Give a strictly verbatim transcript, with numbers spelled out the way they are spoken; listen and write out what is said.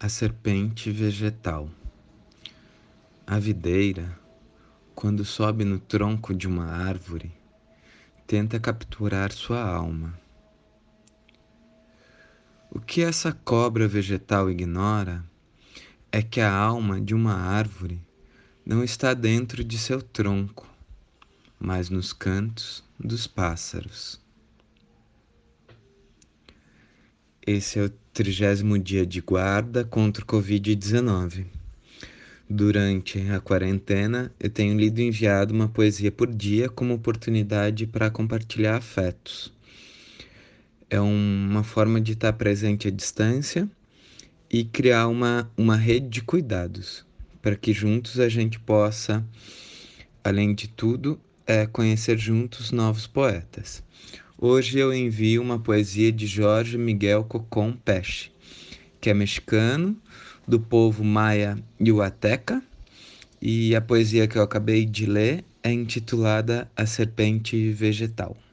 A serpente vegetal. A videira, quando sobe no tronco de uma árvore, tenta capturar sua alma. O que essa cobra vegetal ignora é que a alma de uma árvore não está dentro de seu tronco, mas nos cantos dos pássaros. Esse é o trigésimo dia de guarda contra o covid dezenove. Durante a quarentena, eu tenho lido e enviado uma poesia por dia como oportunidade para compartilhar afetos. É uma forma de estar presente à distância e criar uma, uma rede de cuidados, para que juntos a gente possa, além de tudo, é, conhecer juntos novos poetas. Hoje eu envio uma poesia de Jorge Miguel Cocón Peche, que é mexicano, do povo maia yuateca, e a poesia que eu acabei de ler é intitulada A Serpente Vegetal.